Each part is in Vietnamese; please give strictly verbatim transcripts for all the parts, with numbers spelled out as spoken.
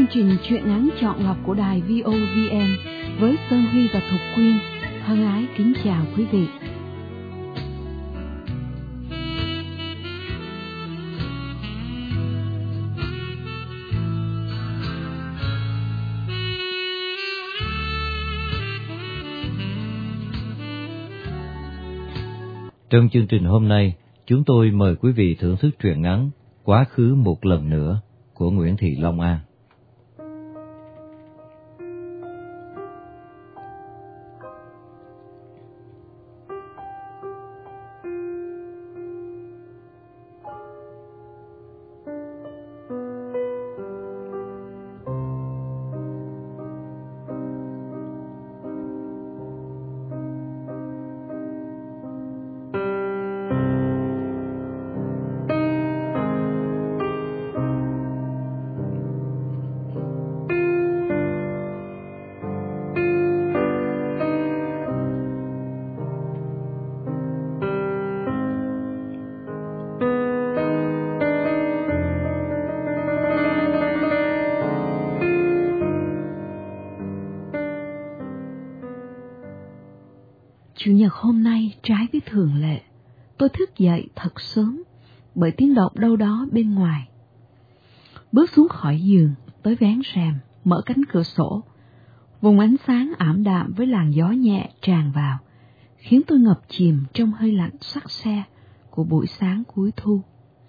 trình truyện ngắn chọn lọc của đài vê o vê en với Sơn Huy và Thục Quyên thân ái kính chào quý vị. Trong chương trình hôm nay, chúng tôi mời quý vị thưởng thức truyện ngắn Quá khứ một lần nữa của Nguyễn Thị Long An. Chủ nhật hôm nay trái với thường lệ, tôi thức dậy thật sớm bởi tiếng động đâu đó bên ngoài. Bước xuống khỏi giường, tới vén rèm, mở cánh cửa sổ. Vùng ánh sáng ảm đạm với làn gió nhẹ tràn vào, khiến tôi ngập chìm trong hơi lạnh sắc se của buổi sáng cuối thu.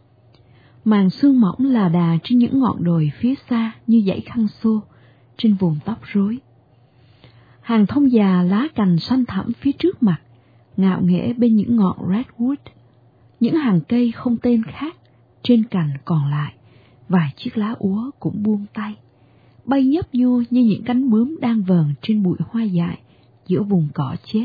Màn sương mỏng là đà trên những ngọn đồi phía xa như dãy khăn xô trên vùng tóc rối. Hàng thông già lá cành xanh thẳm phía trước mặt, ngạo nghễ bên những ngọn redwood. Những hàng cây không tên khác, trên cành còn lại, vài chiếc lá úa cũng buông tay, bay nhấp nhô như những cánh bướm đang vờn trên bụi hoa dại giữa vùng cỏ chết.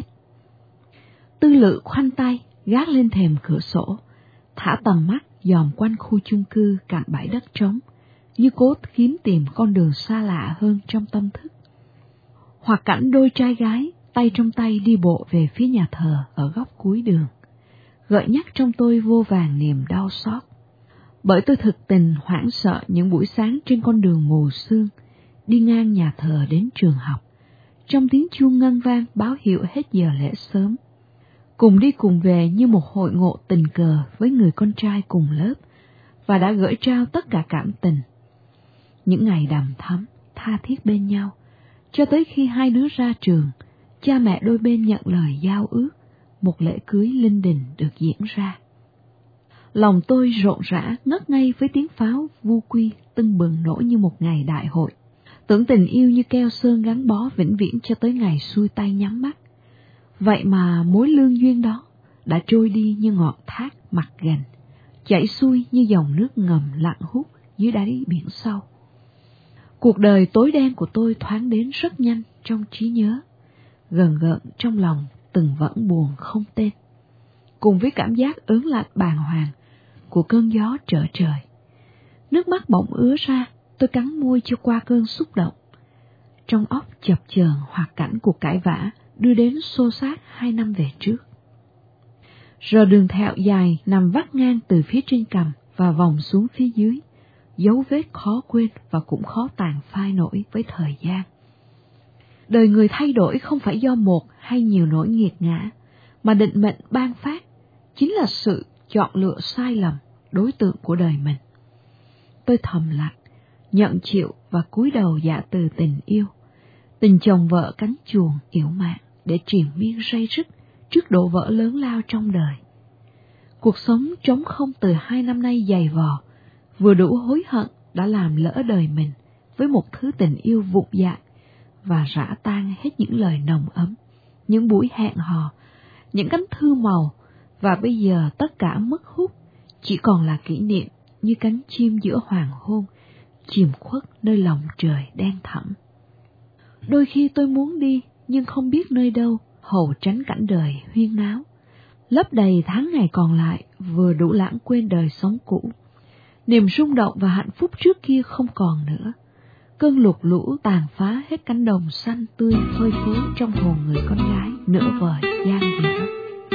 Tư Lự khoanh tay, gác lên thềm cửa sổ, thả tầm mắt dòm quanh khu chung cư cạnh bãi đất trống, như cố kiếm tìm con đường xa lạ hơn trong tâm thức. Hoặc cảnh đôi trai gái tay trong tay đi bộ về phía nhà thờ ở góc cuối đường, gợi nhắc trong tôi vô vàn niềm đau xót. Bởi tôi thực tình hoảng sợ những buổi sáng trên con đường mù sương, đi ngang nhà thờ đến trường học, trong tiếng chuông ngân vang báo hiệu hết giờ lễ sớm. Cùng đi cùng về như một hội ngộ tình cờ với người con trai cùng lớp, và đã gửi trao tất cả cảm tình. Những ngày đầm thắm, tha thiết bên nhau, cho tới khi hai đứa ra trường, cha mẹ đôi bên nhận lời giao ước, một lễ cưới linh đình được diễn ra. Lòng tôi rộn rã ngất ngây với tiếng pháo vu quy tưng bừng nổi như một ngày đại hội. Tưởng tình yêu như keo sơn gắn bó vĩnh viễn cho tới ngày xuôi tay nhắm mắt. Vậy mà mối lương duyên đó đã trôi đi như ngọn thác mặt gần, chảy xuôi như dòng nước ngầm lặng hút dưới đáy biển sâu. Cuộc đời tối đen của tôi thoáng đến rất nhanh trong trí nhớ, gần gợn trong lòng từng vẫn buồn không tên, cùng với cảm giác ớn lạnh bàng hoàng của cơn gió trở trời. Nước mắt bỗng ứa ra, tôi cắn môi cho qua cơn xúc động. Trong óc chập chờn hoạt cảnh cuộc cãi vã đưa đến xô xát hai năm về trước. Rờ đường thẹo dài nằm vắt ngang từ phía trên cằm và vòng xuống phía dưới, dấu vết khó quên và cũng khó tàn phai nổi với thời gian. Đời người thay đổi không phải do một hay nhiều nỗi nghiệt ngã, mà định mệnh ban phát chính là sự chọn lựa sai lầm đối tượng của đời mình. Tôi thầm lặng, nhận chịu và cúi đầu dạ từ tình yêu, tình chồng vợ cánh chuồng yểu mạn để triền miên ray rứt trước đổ vỡ lớn lao trong đời. Cuộc sống trống không từ hai năm nay dày vò, vừa đủ hối hận đã làm lỡ đời mình với một thứ tình yêu vụn dại và rã tan hết những lời nồng ấm, những buổi hẹn hò, những cánh thư màu, và bây giờ tất cả mất hút, chỉ còn là kỷ niệm như cánh chim giữa hoàng hôn, chìm khuất nơi lòng trời đen thẳm. Đôi khi tôi muốn đi, nhưng không biết nơi đâu, hầu tránh cảnh đời huyên náo, lấp đầy tháng ngày còn lại vừa đủ lãng quên đời sống cũ. Niềm rung động và hạnh phúc trước kia không còn nữa. Cơn lụt lũ tàn phá hết cánh đồng xanh tươi phơi phới trong hồn người con gái nửa vời gian dở.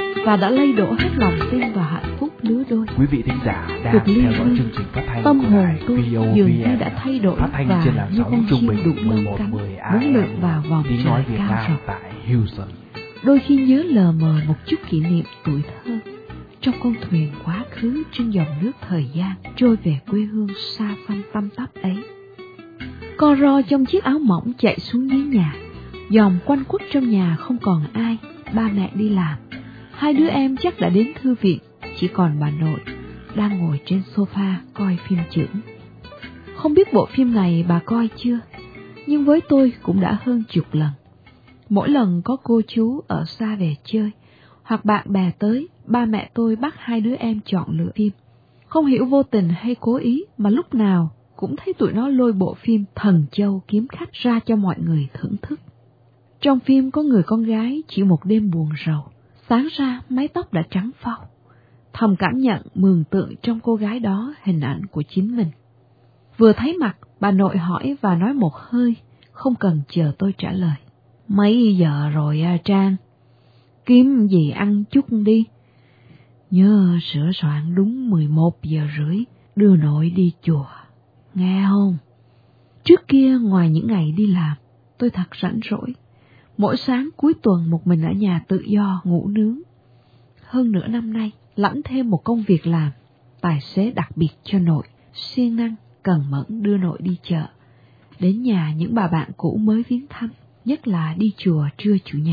và đã lay đổ hết lòng tin vào hạnh phúc lứa đôi. Quý vị thính giả đang Cuộc theo dõi ly chương trình phát thanh tâm của hồn đài tôi vê o dường vê như en, đã thay đổi phát thanh và trên làn như sóng con trung chim bình đủ mười lông một cánh mười muốn lượn a em vào vòng tiếng nói trời Việt cao Nam rộng. tại Houston. Đôi khi nhớ lờ mờ một chút kỷ niệm tuổi thơ trong con thuyền quá khứ trên dòng nước thời gian trôi về quê hương xa xăm tăm tắp ấy. Co ro trong chiếc áo mỏng chạy xuống dưới nhà, dòm quanh quất trong nhà không còn ai, ba mẹ đi làm, hai đứa em chắc đã đến thư viện, chỉ còn bà nội đang ngồi trên sofa coi phim chưởng. Không biết bộ phim này bà coi chưa, nhưng với tôi cũng đã hơn chục lần. Mỗi lần có cô chú ở xa về chơi, hoặc bạn bè tới, ba mẹ tôi bắt hai đứa em chọn lựa phim. Không hiểu vô tình hay cố ý mà lúc nào cũng thấy tụi nó lôi bộ phim Thần Châu Kiếm Khách ra cho mọi người thưởng thức. Trong phim có người con gái chỉ một đêm buồn rầu, sáng ra mái tóc đã trắng phau. Thầm cảm nhận mường tượng trong cô gái đó hình ảnh của chính mình. Vừa thấy mặt, bà nội hỏi và nói một hơi, không cần chờ tôi trả lời. Mấy giờ rồi à Trang? Kiếm gì ăn chút đi. Nhớ sửa soạn đúng mười một giờ rưỡi, đưa nội đi chùa. Nghe không? Trước kia ngoài những ngày đi làm, tôi thật rảnh rỗi. Mỗi sáng cuối tuần một mình ở nhà tự do ngủ nướng. Hơn nửa năm nay, lãnh thêm một công việc làm, tài xế đặc biệt cho nội, siêng năng, cần mẫn đưa nội đi chợ. Đến nhà những bà bạn cũ mới viếng thăm, nhất là đi chùa trưa chủ nhật.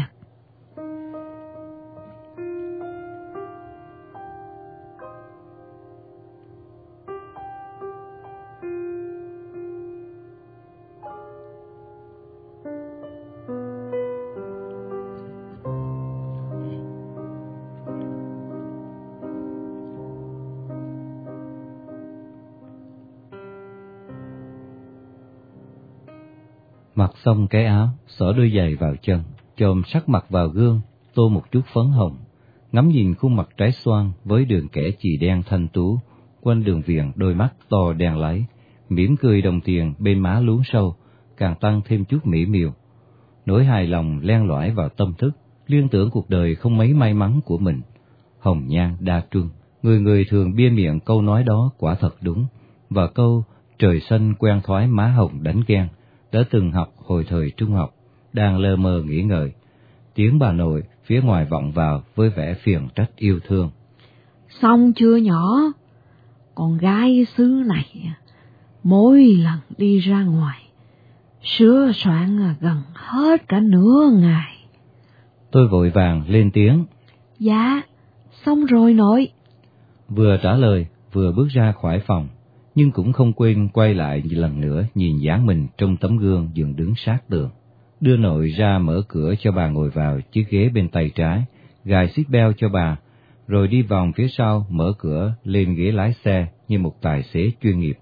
Mặc xong cái áo, xỏ đôi giày vào chân, chồm sắc mặt vào gương, tô một chút phấn hồng, ngắm nhìn khuôn mặt trái xoan với đường kẻ chì đen thanh tú, quanh đường viền đôi mắt to đen láy, mỉm cười đồng tiền bên má luống sâu, càng tăng thêm chút mỹ miều. Nỗi hài lòng len lỏi vào tâm thức, liên tưởng cuộc đời không mấy may mắn của mình. Hồng nhan đa truân, người người thường bia miệng câu nói đó quả thật đúng, và câu trời xanh quen thoái má hồng đánh ghen đã từng học hồi thời trung học, đang lơ mơ nghĩ ngợi. Tiếng bà nội phía ngoài vọng vào với vẻ phiền trách yêu thương. Xong chưa nhỏ? Con gái xứ này, mỗi lần đi ra ngoài, sửa soạn gần hết cả nửa ngày. Tôi vội vàng lên tiếng. Dạ, xong rồi nội. Vừa trả lời, vừa bước ra khỏi phòng, nhưng cũng không quên quay lại lần nữa nhìn dáng mình trong tấm gương dựng đứng sát tường. Đưa nội ra mở cửa cho bà ngồi vào chiếc ghế bên tay trái, gài seat belt cho bà, rồi đi vòng phía sau mở cửa lên ghế lái xe như một tài xế chuyên nghiệp.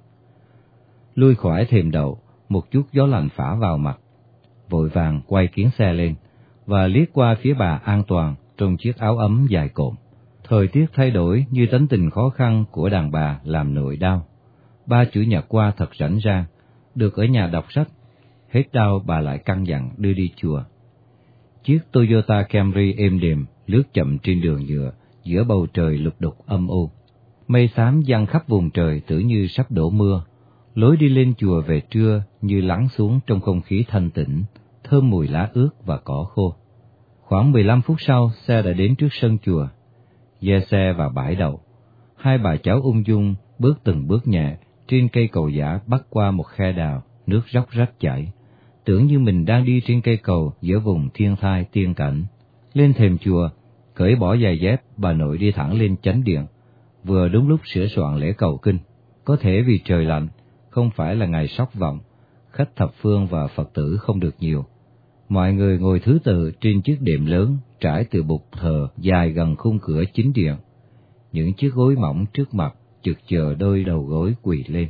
Lui khỏi thềm đậu, một chút gió lạnh phả vào mặt. Vội vàng quay kiếng xe lên và liếc qua phía bà an toàn trong chiếc áo ấm dài cộm. Thời tiết thay đổi như tánh tình khó khăn của đàn bà làm nội đau. Ba chủ nhật qua thật rảnh rang, được ở nhà đọc sách. Hết đau bà lại căn dặn đưa đi chùa. Chiếc Toyota Camry êm đềm lướt chậm trên đường nhựa giữa bầu trời lục đục âm u. Mây xám giăng khắp vùng trời tưởng như sắp đổ mưa. Lối đi lên chùa về trưa như lắng xuống trong không khí thanh tĩnh, thơm mùi lá ướt và cỏ khô. Khoảng mười lăm phút sau, xe đã đến trước sân chùa. Ghe xe vào bãi đậu. Hai bà cháu ung dung bước từng bước nhẹ trên cây cầu giả bắc qua một khe đào, nước róc rách chảy. Tưởng như mình đang đi trên cây cầu giữa vùng thiên thai tiên cảnh. Lên thềm chùa, cởi bỏ giày dép, bà nội đi thẳng lên chánh điện. Vừa đúng lúc sửa soạn lễ cầu kinh. Có thể vì trời lạnh, không phải là ngày sóc vọng, khách thập phương và Phật tử không được nhiều. Mọi người ngồi thứ tự trên chiếc đệm lớn trải từ bục thờ dài gần khung cửa chính điện. Những chiếc gối mỏng trước mặt chực chờ đôi đầu gối quỳ lên.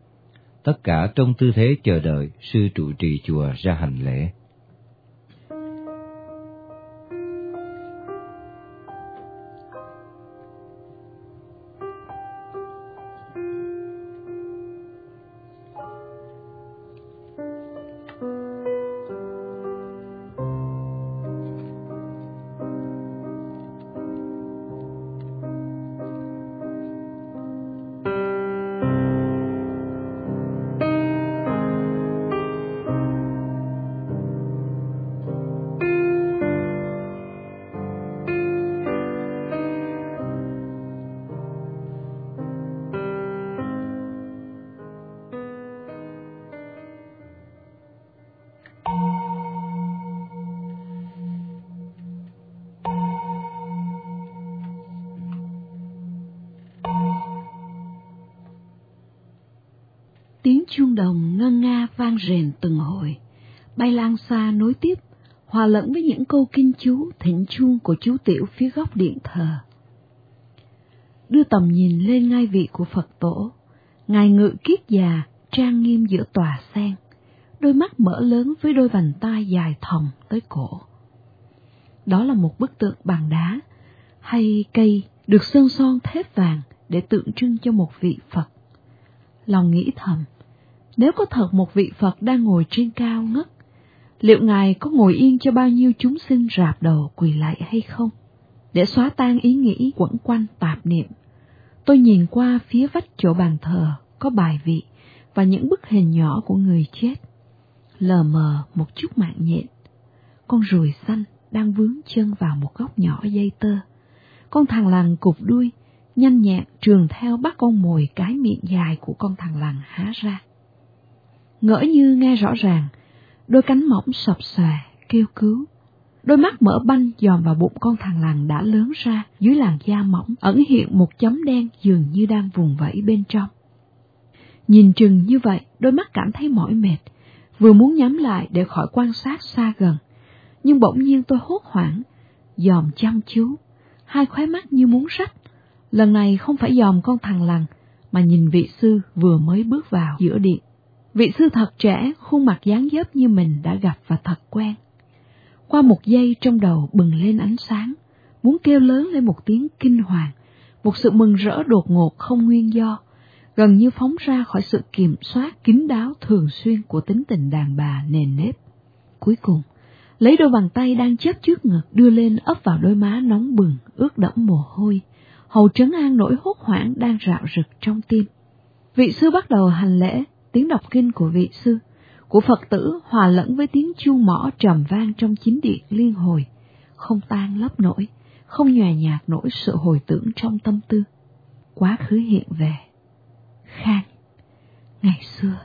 Tất cả trong tư thế chờ đợi sư trụ trì chùa ra hành lễ. Tiếng chuông đồng ngân nga vang rền từng hồi, bay lan xa nối tiếp, hòa lẫn với những câu kinh chú thỉnh chuông của chú tiểu phía góc điện thờ. Đưa tầm nhìn lên ngai vị của Phật tổ, Ngài ngự kiết già trang nghiêm giữa tòa sen, đôi mắt mở lớn với đôi vành tai dài thòng tới cổ. Đó là một bức tượng bằng đá hay cây được sơn son thép vàng để tượng trưng cho một vị Phật. Lòng nghĩ thầm, nếu có thật một vị Phật đang ngồi trên cao ngất, liệu Ngài có ngồi yên cho bao nhiêu chúng sinh rạp đầu quỳ lạy hay không? Để xóa tan ý nghĩ quẩn quanh tạp niệm, tôi nhìn qua phía vách chỗ bàn thờ có bài vị và những bức hình nhỏ của người chết. Lờ mờ một chút mạng nhện, con ruồi xanh đang vướng chân vào một góc nhỏ dây tơ. Con thằn lằn cụp đuôi, nhanh nhẹn trường theo bắt con mồi cái miệng dài của con thằn lằn há ra. Ngỡ như nghe rõ ràng, đôi cánh mỏng sập xòe kêu cứu. Đôi mắt mở banh dòm vào bụng con thằn lằn đã lớn ra, dưới làn da mỏng ẩn hiện một chấm đen dường như đang vùng vẫy bên trong. Nhìn chừng như vậy, đôi mắt cảm thấy mỏi mệt, vừa muốn nhắm lại để khỏi quan sát xa gần, nhưng bỗng nhiên tôi hốt hoảng, dòm chăm chú, hai khóe mắt như muốn rách. Lần này không phải dòm con thằn lằn, mà nhìn vị sư vừa mới bước vào giữa điện. Vị sư thật trẻ, khuôn mặt dáng dấp như mình đã gặp và thật quen. Qua một giây trong đầu bừng lên ánh sáng, muốn kêu lớn lên một tiếng kinh hoàng, một sự mừng rỡ đột ngột không nguyên do, gần như phóng ra khỏi sự kiểm soát kín đáo thường xuyên của tính tình đàn bà nền nếp. Cuối cùng, lấy đôi bàn tay đang chớp trước ngực đưa lên ấp vào đôi má nóng bừng, ướt đẫm mồ hôi, hầu trấn an nỗi hốt hoảng đang rạo rực trong tim. Vị sư bắt đầu hành lễ, tiếng đọc kinh của vị sư, của Phật tử hòa lẫn với tiếng chuông mõ trầm vang trong chính điện liên hồi, không tan lấp nổi, không nhòe nhạt nổi sự hồi tưởng trong tâm tư. Quá khứ hiện về. Khang, ngày xưa,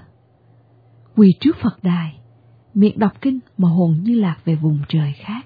quỳ trước Phật đài, miệng đọc kinh mà hồn như lạc về vùng trời khác.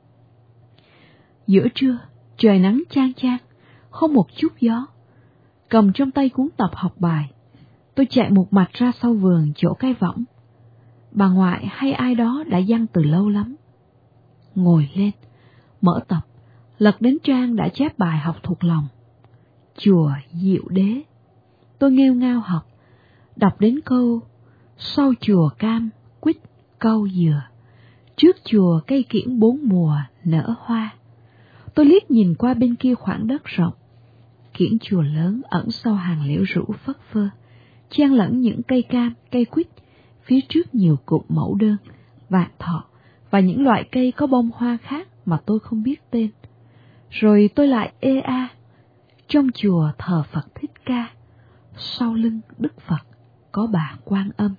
Giữa trưa, trời nắng chang chang, không một chút gió. Cầm trong tay cuốn tập học bài, tôi chạy một mạch ra sau vườn chỗ cây võng. Bà ngoại hay ai đó đã dăng từ lâu lắm. Ngồi lên, mở tập, lật đến trang đã chép bài học thuộc lòng. Chùa Diệu Đế. Tôi nghêu ngao học, đọc đến câu sau chùa cam, quýt, cau dừa, trước chùa cây kiển bốn mùa nở hoa. Tôi liếc nhìn qua bên kia khoảng đất rộng, kiển chùa lớn ẩn sau hàng liễu rủ phất phơ, chen lẫn những cây cam, cây quýt, phía trước nhiều cụm mẫu đơn, vạn thọ và những loại cây có bông hoa khác mà tôi không biết tên. Rồi tôi lại ê a, trong chùa thờ Phật Thích Ca, sau lưng Đức Phật có bà Quan Âm.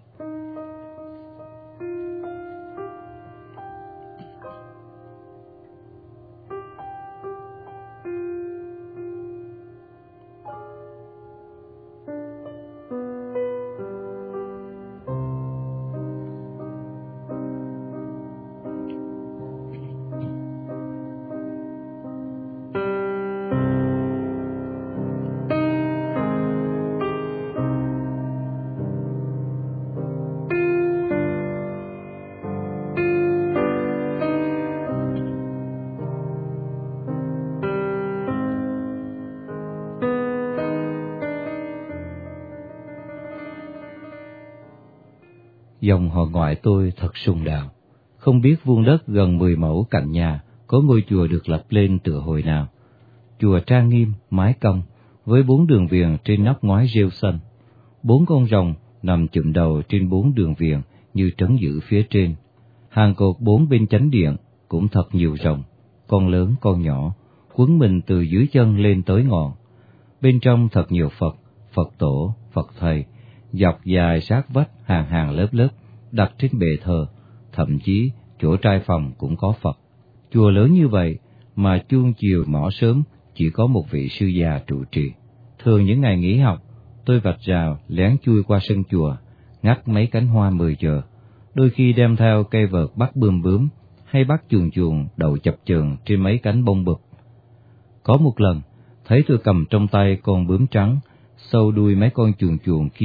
Dòng họ ngoại tôi thật sùng đạo, không biết vuông đất gần mười mẫu cạnh nhà có ngôi chùa được lập lên tựa hồi nào. Chùa trang nghiêm, mái cong, với bốn đường viền trên nóc ngói rêu xanh. Bốn con rồng nằm chụm đầu trên bốn đường viền như trấn giữ phía trên. Hàng cột bốn bên chánh điện cũng thật nhiều rồng, con lớn con nhỏ, quấn mình từ dưới chân lên tới ngọn. Bên trong thật nhiều Phật, Phật tổ, Phật thầy, dọc dài sát vách hàng hàng lớp lớp, đặt trên bệ thờ, thậm chí chỗ trai phòng cũng có Phật. Chùa lớn như vậy mà chuông chiều mõ sớm chỉ có một vị sư già trụ trì. Thường những ngày nghỉ học, tôi vạch rào lén chui qua sân chùa, ngắt mấy cánh hoa mười giờ, đôi khi đem theo cây vợt bắt bươm bướm hay bắt chuồn chuồn đậu chập chờn trên mấy cánh bông bụp. Có một lần, thấy tôi cầm trong tay con bướm trắng, sâu đuôi mấy con chuồn chuồn kim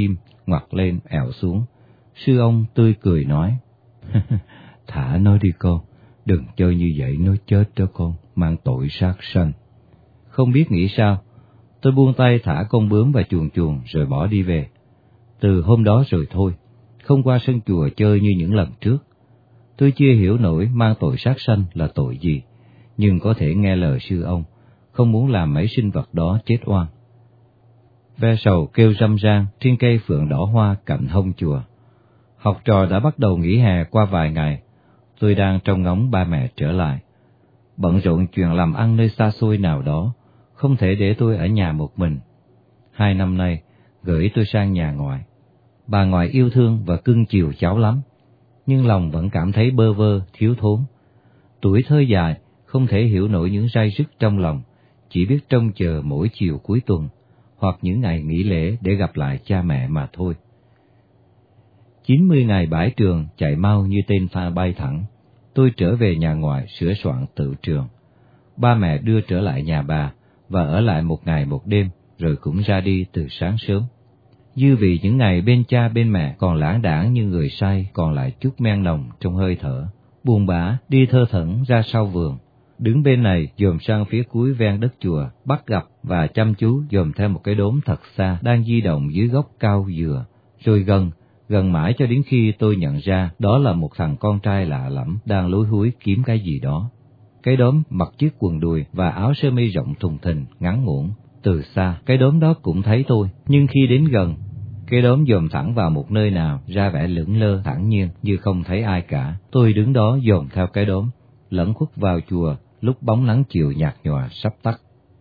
ngoặt lên ẹo xuống. Sư ông tươi cười nói, thả nó đi con, đừng chơi như vậy nó chết đó con, mang tội sát sanh. Không biết nghĩ sao, tôi buông tay thả con bướm và chuồn chuồn rồi bỏ đi về. Từ hôm đó rồi thôi, không qua sân chùa chơi như những lần trước. Tôi chưa hiểu nổi mang tội sát sanh là tội gì, nhưng có thể nghe lời sư ông, không muốn làm mấy sinh vật đó chết oan. Ve sầu kêu râm ran trên cây phượng đỏ hoa cạnh hông chùa. Học trò đã bắt đầu nghỉ hè qua vài ngày, tôi đang trông ngóng ba mẹ trở lại. Bận rộn chuyện làm ăn nơi xa xôi nào đó, không thể để tôi ở nhà một mình. Hai năm nay, gửi tôi sang nhà ngoại. Bà ngoại yêu thương và cưng chiều cháu lắm, nhưng lòng vẫn cảm thấy bơ vơ, thiếu thốn. Tuổi thơ dài, không thể hiểu nổi những ray rứt trong lòng, chỉ biết trông chờ mỗi chiều cuối tuần, hoặc những ngày nghỉ lễ để gặp lại cha mẹ mà thôi. chín mươi ngày bãi trường chạy mau như tên pha bay thẳng, tôi trở về nhà ngoại sửa soạn tự trường. Ba mẹ đưa trở lại nhà bà và ở lại một ngày một đêm, rồi cũng ra đi từ sáng sớm. Dư vị những ngày bên cha bên mẹ còn lãng đãng như người say, còn lại chút men nồng trong hơi thở. Buồn bã đi thơ thẩn ra sau vườn, đứng bên này dòm sang phía cuối ven đất chùa, bắt gặp và chăm chú dòm theo một cái đốm thật xa đang di động dưới gốc cao dừa, rồi gần, gần mãi cho đến khi tôi nhận ra đó là một thằng con trai lạ lẫm đang lúi húi kiếm cái gì đó. Cái đốm mặc chiếc quần đùi và áo sơ mi rộng thùng thình, ngắn ngủn. Từ xa, cái đốm đó cũng thấy tôi, nhưng khi đến gần, cái đốm dòm thẳng vào một nơi nào, ra vẻ lững lơ thản nhiên như không thấy ai cả. Tôi đứng đó dòm theo cái đốm, lẫn khuất vào chùa lúc bóng nắng chiều nhạt nhòa sắp tắt.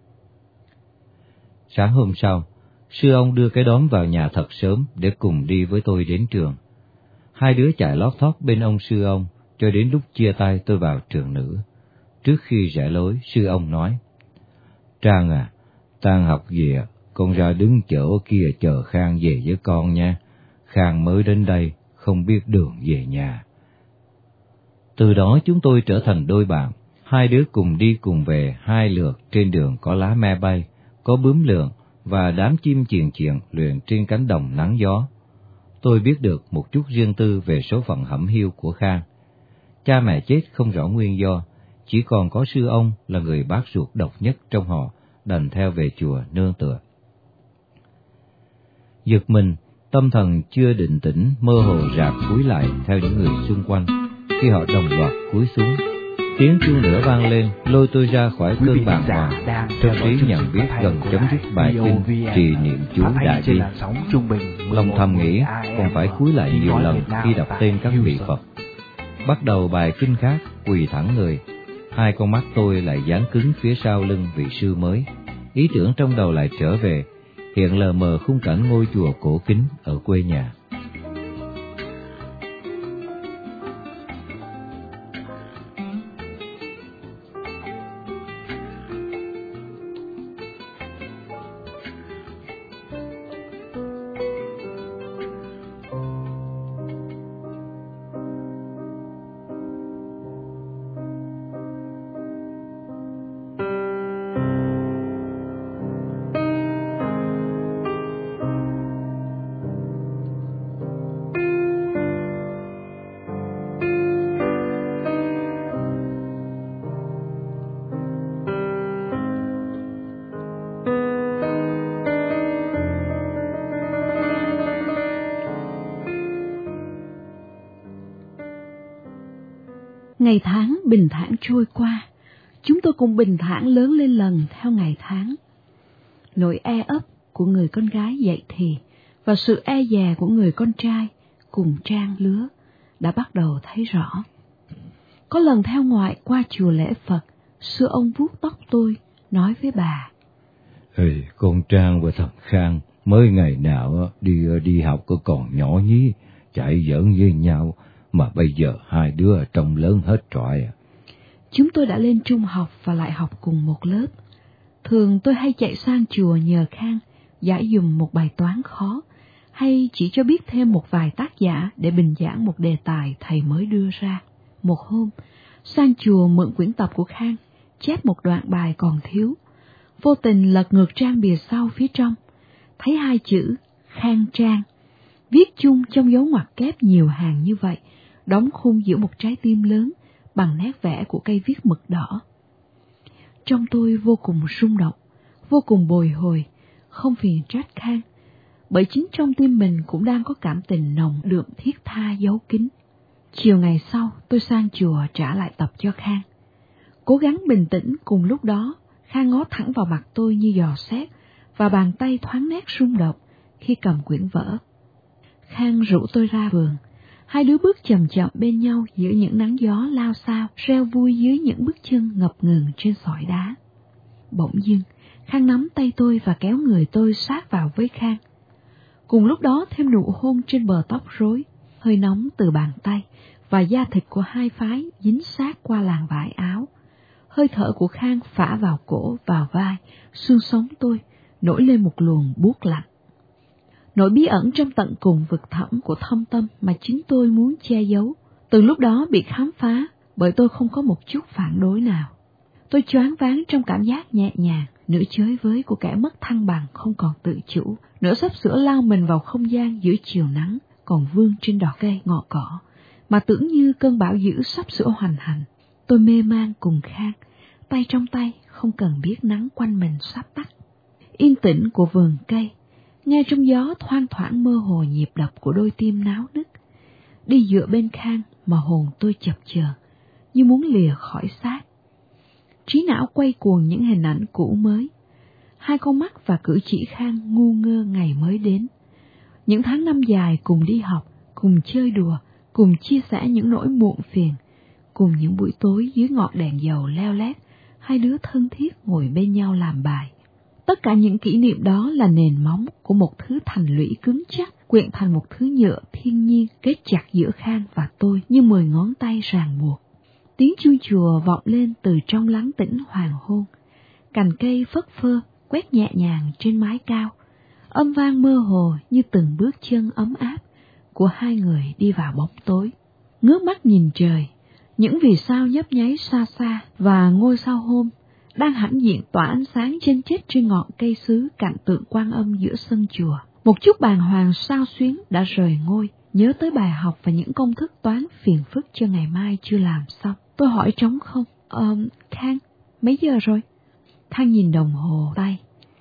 Sáng hôm sau, sư ông đưa cái đốm vào nhà thật sớm để cùng đi với tôi đến trường. Hai đứa chạy lót thót bên ông sư ông, cho đến lúc chia tay tôi vào trường nữ. Trước khi rẽ lối, sư ông nói, Trang à, tan học về, con ra đứng chỗ kia chờ Khang về với con nha. Khang mới đến đây, không biết đường về nhà. Từ đó chúng tôi trở thành đôi bạn, hai đứa cùng đi cùng về hai lượt trên đường có lá me bay, có bướm lượn và đám chim chiền chiền luyện trên cánh đồng nắng gió. Tôi biết được một chút riêng tư về số phận hẩm hiu của Khang. Cha mẹ chết không rõ nguyên do, chỉ còn có sư ông là người bác ruột độc nhất trong họ, đành theo về chùa nương tựa. Giật mình, tâm thần chưa định tĩnh, mơ hồ rạp cúi lại theo những người xung quanh, khi họ đồng loạt cúi xuống. Tiếng chuông nữa vang lên, lôi tôi ra khỏi cơn bàng hoàng, trong trí nhận biết gần chấm dứt bài kinh trì niệm chú đại bi. Lòng thầm nghĩ còn phải cúi lại nhiều lần khi đọc tên các vị Phật. Bắt đầu bài kinh khác, quỳ thẳng người, hai con mắt tôi lại dán cứng phía sau lưng vị sư mới. Ý tưởng trong đầu lại trở về, hiện lờ mờ khung cảnh ngôi chùa cổ kính ở quê nhà. Ngày tháng bình thản trôi qua, chúng tôi cùng bình thản lớn lên lần theo ngày tháng. Nỗi e ấp của người con gái dậy thì và sự e dè của người con trai cùng trang lứa đã bắt đầu thấy rõ. Có lần theo ngoại qua chùa lễ Phật, sư ông vuốt tóc tôi, nói với bà, Ê, con Trang và thằng Khang mới ngày nào đi đi học có còn nhỏ nhí, chạy giỡn với nhau, mà bây giờ hai đứa trông lớn hết trọi. Chúng tôi đã lên trung học và lại học cùng một lớp. Thường tôi hay chạy sang chùa nhờ Khang giải dùm một bài toán khó, hay chỉ cho biết thêm một vài tác giả để bình giảng một đề tài thầy mới đưa ra. Một hôm, sang chùa mượn quyển tập của Khang, chép một đoạn bài còn thiếu. Vô tình lật ngược trang bìa sau phía trong, thấy hai chữ Khang Trang. viết chung trong dấu ngoặc kép nhiều hàng như vậy, đóng khung giữa một trái tim lớn bằng nét vẽ của cây viết mực đỏ. Trong tôi vô cùng rung động, vô cùng bồi hồi, không phiền trách Khang, bởi chính trong tim mình cũng đang có cảm tình nồng đượm thiết tha giấu kín. Chiều ngày sau, tôi sang chùa trả lại tập cho Khang. Cố gắng bình tĩnh, cùng lúc đó, Khang ngó thẳng vào mặt tôi như dò xét, và bàn tay thoáng nét rung động khi cầm quyển vở. Khang rủ tôi ra vườn, hai đứa bước chậm chậm bên nhau giữa những nắng gió lao xao, reo vui dưới những bước chân ngập ngừng trên sỏi đá. Bỗng dưng, Khang nắm tay tôi và kéo người tôi sát vào với Khang. Cùng lúc đó thêm nụ hôn trên bờ tóc rối, hơi nóng từ bàn tay và da thịt của hai phái dính sát qua làn vải áo. Hơi thở của Khang phả vào cổ, vào vai, xương sống tôi, nổi lên một luồng buốt lạnh. Nỗi bí ẩn trong tận cùng vực thẳm của thâm tâm mà chính tôi muốn che giấu, từ lúc đó bị khám phá bởi tôi không có một chút phản đối nào. Tôi choáng váng trong cảm giác nhẹ nhàng, nửa chới với của kẻ mất thăng bằng không còn tự chủ, nửa sắp sửa lao mình vào không gian giữa chiều nắng còn vương trên đọt cây ngọ cỏ, mà tưởng như cơn bão dữ sắp sửa hoành hành. Tôi mê man cùng Khang, tay trong tay không cần biết nắng quanh mình sắp tắt. Yên tĩnh của vườn cây, nghe trong gió thoang thoảng mơ hồ nhịp đập của đôi tim náo nức. Đi dựa bên Khang mà hồn tôi chập chờn như muốn lìa khỏi xác. Trí não quay cuồng những hình ảnh cũ mới. Hai con mắt và cử chỉ Khang ngu ngơ ngày mới đến. Những tháng năm dài cùng đi học, cùng chơi đùa, cùng chia sẻ những nỗi muộn phiền, cùng những buổi tối dưới ngọn đèn dầu leo lét, hai đứa thân thiết ngồi bên nhau làm bài. Tất cả những kỷ niệm đó là nền móng của một thứ thành lũy cứng chắc, quyện thành một thứ nhựa thiên nhiên kết chặt giữa Khang và tôi như mười ngón tay ràng buộc. Tiếng chuông chùa vọng lên từ trong lắng tĩnh hoàng hôn. Cành cây phất phơ quét nhẹ nhàng trên mái cao, âm vang mơ hồ như từng bước chân ấm áp của hai người đi vào bóng tối. Ngước mắt nhìn trời, những vì sao nhấp nháy xa xa và ngôi sao hôm đang hãnh diện tỏa ánh sáng trên chết trên ngọn cây sứ cạnh tượng Quan Âm giữa sân chùa. Một chút bàng hoàng xao xuyến đã rời ngôi, nhớ tới bài học và những công thức toán phiền phức cho ngày mai chưa làm xong. Tôi hỏi trống không, ờ, Khang, mấy giờ rồi? Khang nhìn đồng hồ tay.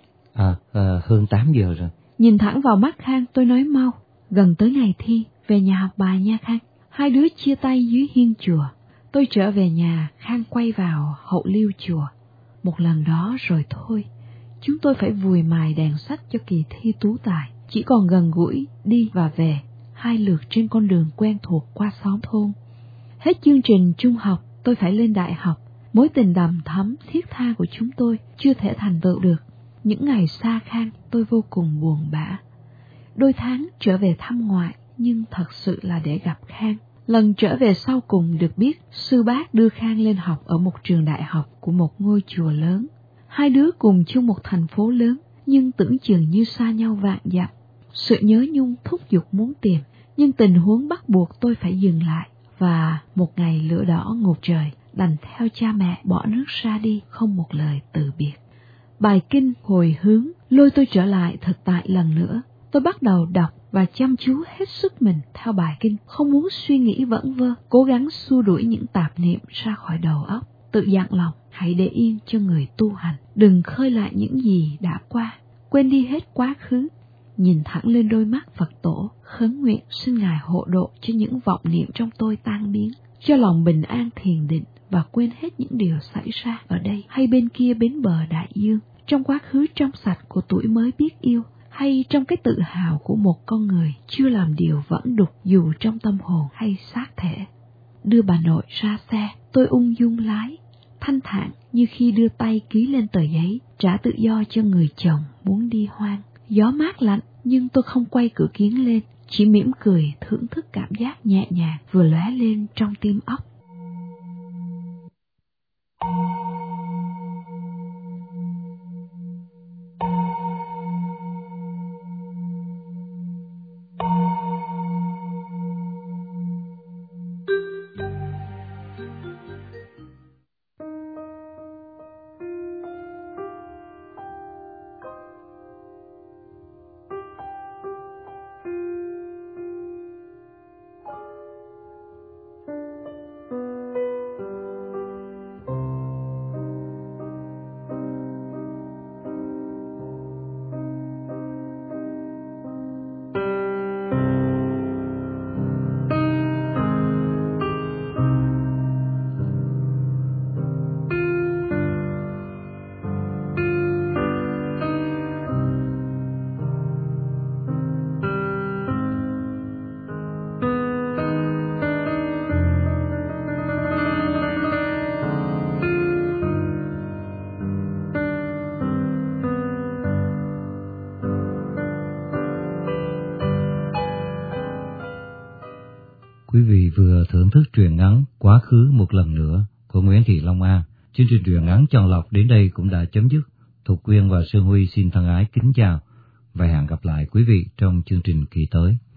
À, à, hơn tám giờ rồi. Nhìn thẳng vào mắt Khang, tôi nói mau, gần tới ngày thi, về nhà học bài nha Khang. Hai đứa chia tay dưới hiên chùa. Tôi trở về nhà, Khang quay vào hậu liêu chùa. Một lần đó rồi thôi, chúng tôi phải vùi mài đèn sách cho kỳ thi tú tài. Chỉ còn gần gũi đi và về, hai lượt trên con đường quen thuộc qua xóm thôn. Hết chương trình trung học, tôi phải lên đại học. Mối tình đầm thắm thiết tha của chúng tôi chưa thể thành tựu được. Những ngày xa Khang, tôi vô cùng buồn bã. Đôi tháng trở về thăm ngoại, nhưng thật sự là để gặp Khang. Lần trở về sau cùng được biết, sư bác đưa Khang lên học ở một trường đại học của một ngôi chùa lớn. Hai đứa cùng chung một thành phố lớn, nhưng tưởng chừng như xa nhau vạn dặm. Sự nhớ nhung thúc giục muốn tìm, nhưng tình huống bắt buộc tôi phải dừng lại. Và một ngày lửa đỏ ngột trời, đành theo cha mẹ bỏ nước ra đi, không một lời từ biệt. Bài kinh hồi hướng lôi tôi trở lại thực tại lần nữa. Tôi bắt đầu đọc và chăm chú hết sức mình theo bài kinh, không muốn suy nghĩ vẩn vơ, cố gắng xua đuổi những tạp niệm ra khỏi đầu óc. Tự dặn lòng, hãy để yên cho người tu hành, đừng khơi lại những gì đã qua, quên đi hết quá khứ. Nhìn thẳng lên đôi mắt Phật tổ, khấn nguyện xin Ngài hộ độ cho những vọng niệm trong tôi tan biến, cho lòng bình an thiền định và quên hết những điều xảy ra ở đây hay bên kia bến bờ đại dương, trong quá khứ trong sạch của tuổi mới biết yêu, hay trong cái tự hào của một con người chưa làm điều vẫn đục dù trong tâm hồn hay xác thể. Đưa bà nội ra xe, tôi ung dung lái, thanh thản như khi đưa tay ký lên tờ giấy, trả tự do cho người chồng muốn đi hoang. Gió mát lạnh, nhưng tôi không quay cửa kiếng lên, chỉ mỉm cười thưởng thức cảm giác nhẹ nhàng vừa lóe lên trong tim óc. Quý vị vừa thưởng thức truyện ngắn Quá khứ một lần nữa của Nguyễn Thị Long An. Chương trình truyện ngắn chọn lọc đến đây cũng đã chấm dứt. Thục Quyên và Sơn Huy xin thân ái kính chào và hẹn gặp lại quý vị trong chương trình kỳ tới.